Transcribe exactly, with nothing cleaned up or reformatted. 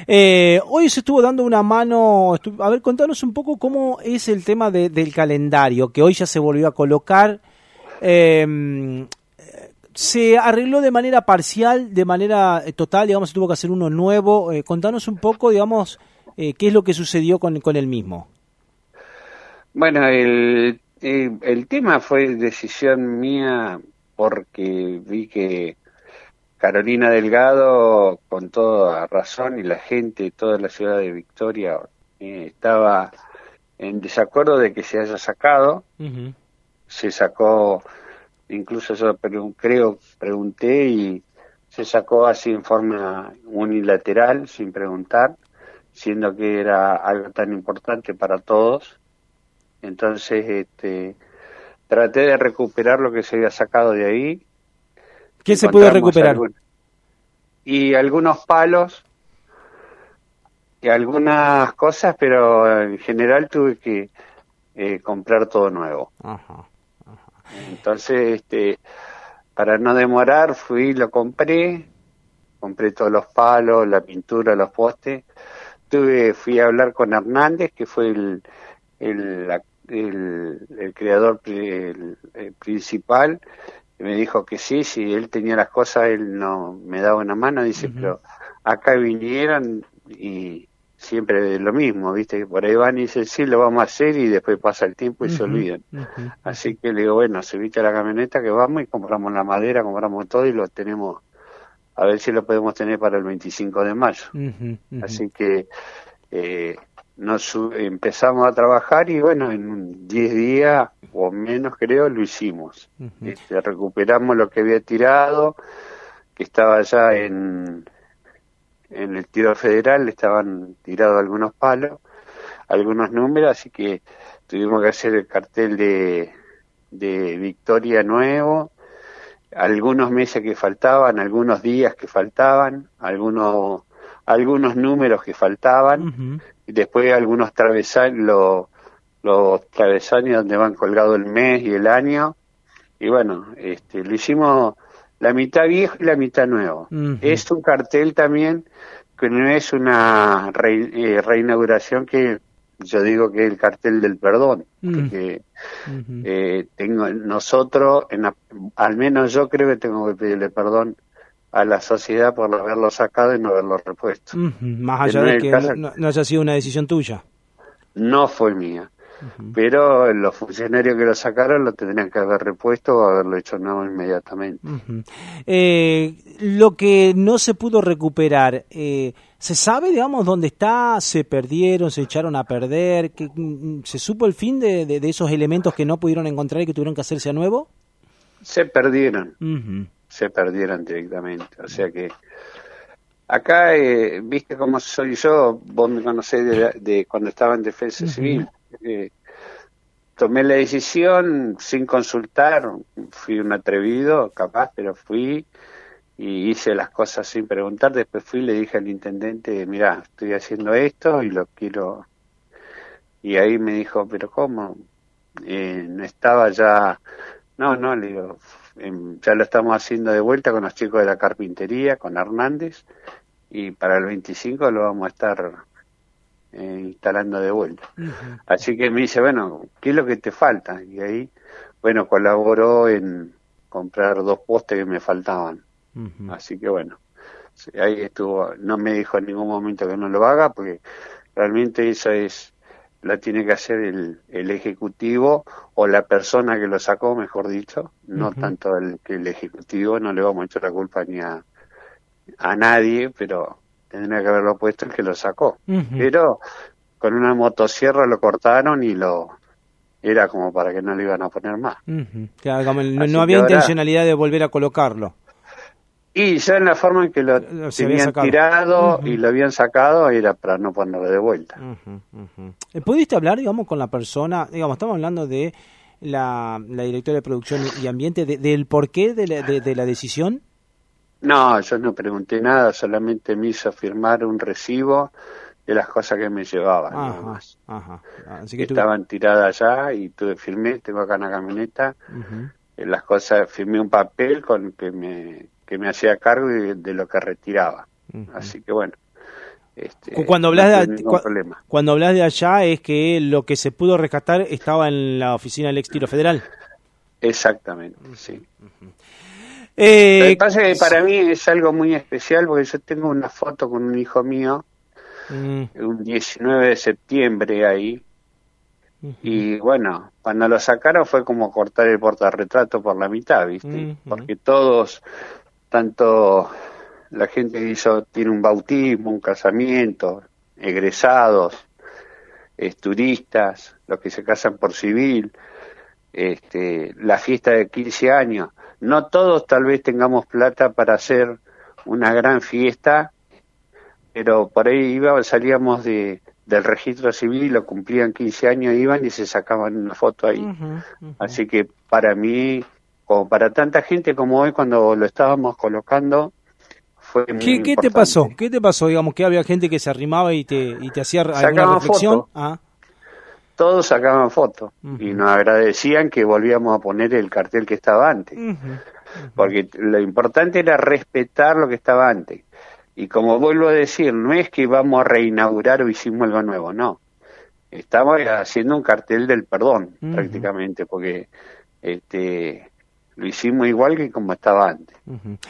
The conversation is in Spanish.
Eh, hoy se estuvo dando una mano, estu- a ver, contanos un poco cómo es el tema de, del calendario, que hoy ya se volvió a colocar. Eh, ¿Se arregló de manera parcial, de manera eh, total, digamos, se tuvo que hacer uno nuevo? Eh, contanos un poco, digamos, eh, qué es lo que sucedió con, con el mismo. Bueno, el, el, el tema fue decisión mía porque vi que Carolina Delgado, con toda razón, y la gente, toda la ciudad de Victoria, eh, estaba en desacuerdo de que se haya sacado. Uh-huh. Se sacó, incluso yo pregun- creo, pregunté y se sacó así en forma unilateral, sin preguntar, siendo que era algo tan importante para todos. Entonces, este, traté de recuperar lo que se había sacado de ahí. ¿Qué se pudo Encontramos recuperar? algún, y algunos palos y algunas cosas, pero en general tuve que eh, comprar todo nuevo. Ajá. Entonces, este, para no demorar, fui, lo compré, compré todos los palos, la pintura, los postes. Tuve, fui a hablar con Hernández, que fue el, el, la- el, el creador pri- el- el principal. Y me dijo que sí, si él tenía las cosas, él no me daba una mano. Dice, Uh-huh. pero acá vinieron y siempre lo mismo, ¿viste? Que por ahí van y dicen, sí, lo vamos a hacer, y después pasa el tiempo y se Uh-huh. olvidan. Uh-huh. Así que le digo, bueno, subite a la camioneta que vamos y compramos la madera, compramos todo y lo tenemos, a ver si lo podemos tener para el veinticinco de mayo. Uh-huh. Uh-huh. Así que eh, nos su- empezamos a trabajar y bueno, en diez días o menos creo lo hicimos. Uh-huh. Este, recuperamos lo que había tirado, que estaba ya en, en el tiro federal, estaban tirados algunos palos, algunos números, así que tuvimos que hacer el cartel de, de Victoria nuevo, algunos meses que faltaban, algunos días que faltaban, algunos algunos números que faltaban, Uh-huh. y después algunos travesaños, los, los travesaños donde van colgado el mes y el año, y bueno, este, lo hicimos la mitad viejo y la mitad nuevo. Uh-huh. Es un cartel también que no es una re, eh, reinauguración, que yo digo que es el cartel del perdón, porque Uh-huh. eh, tengo nosotros, en la, al menos yo creo que tengo que pedirle perdón a la sociedad por haberlo sacado y no haberlo repuesto. Uh-huh. Más Que allá no es de el que no, caso, no, no haya sido una decisión tuya. no fue mía, Uh-huh. pero los funcionarios que lo sacaron lo tendrían que haber repuesto o haberlo hecho nuevo inmediatamente. Uh-huh. Eh, lo que no se pudo recuperar, eh, ¿se sabe, digamos, dónde está? ¿Se perdieron? ¿Se echaron a perder? ¿Qué, mm, ¿Se supo el fin de, de, de esos elementos que no pudieron encontrar y que tuvieron que hacerse a nuevo? Se perdieron, Uh-huh. se perdieron directamente, o sea que acá, eh, viste cómo soy yo, vos me conocés de, de cuando estaba en Defensa Uh-huh. Civil. Eh, tomé la decisión sin consultar, fui un atrevido, capaz, pero fui y hice las cosas sin preguntar. Después fui y le dije al intendente, mirá, estoy haciendo esto y lo quiero. Y ahí me dijo, pero ¿cómo? Eh, no estaba ya, no, no, le digo, em, ya lo estamos haciendo de vuelta con los chicos de la carpintería, con Hernández, y para el veinticinco lo vamos a estar eh, instalando de vuelta. Uh-huh. Así que me dice, bueno, ¿qué es lo que te falta? Y ahí, bueno, colaboró en comprar dos postes que me faltaban. Uh-huh. Así que bueno, sí, ahí estuvo. No me dijo en ningún momento que no lo haga, porque realmente eso es, la tiene que hacer el, el ejecutivo o la persona que lo sacó, mejor dicho, no Uh-huh. tanto el que el ejecutivo. No le vamos a echar la culpa ni a, a nadie, pero tendría que haberlo puesto el que lo sacó. Uh-huh. Pero con una motosierra lo cortaron y lo era como para que no le iban a poner más. Uh-huh. Claro, como no, no Así que había ahora, intencionalidad de volver a colocarlo. y ya en la forma en que lo Se había tenían sacado. tirado Uh-huh. y lo habían sacado, era para no ponerlo de vuelta. Uh-huh. Uh-huh. ¿Pudiste hablar, digamos, con la persona? Digamos, estamos hablando de la, la directora de producción y ambiente, de, del porqué de la, de, de la decisión. No, yo no pregunté nada, solamente me hizo firmar un recibo de las cosas que me llevaban, Ajá, nada más. ajá. Así Que que tú... estaban tiradas allá y tuve, firmé, tengo acá en la camioneta, Uh-huh. eh, las cosas, firmé un papel con que me, que me hacía cargo de, de lo que retiraba. Uh-huh. Así que bueno, Este, cuando hablas no de cu cuando hablas de allá es que lo que se pudo rescatar estaba en la oficina del ex Tiro Federal. Exactamente, sí. Uh-huh. eh, Lo que pasa es que para mí es algo muy especial porque yo tengo una foto con un hijo mío, uh-huh. un diecinueve de septiembre ahí, uh-huh. y bueno, cuando lo sacaron fue como cortar el portarretrato por la mitad, ¿viste? Uh-huh. Porque todos, tanto la gente que hizo, tiene un bautismo, un casamiento, egresados, eh, turistas, los que se casan por civil, este, la fiesta de quince años. No todos tal vez tengamos plata para hacer una gran fiesta, pero por ahí iba, salíamos de, del registro civil, lo cumplían quince años, iban y se sacaban una foto ahí. Uh-huh, uh-huh. Así que para mí, como para tanta gente como hoy, cuando lo estábamos colocando, fue muy ¿Qué, ¿Qué te pasó? ¿Qué te pasó? Digamos que había gente que se arrimaba y te, y te hacía alguna sacaban reflexión. Foto. Ah. Todos sacaban fotos uh-huh. y nos agradecían que volvíamos a poner el cartel que estaba antes. Uh-huh. Uh-huh. Porque lo importante era respetar lo que estaba antes. Y como vuelvo a decir, no es que vamos a reinaugurar o hicimos algo nuevo, no. Estamos haciendo un cartel del perdón, uh-huh. prácticamente, porque este lo hicimos igual que como estaba antes. Uh-huh.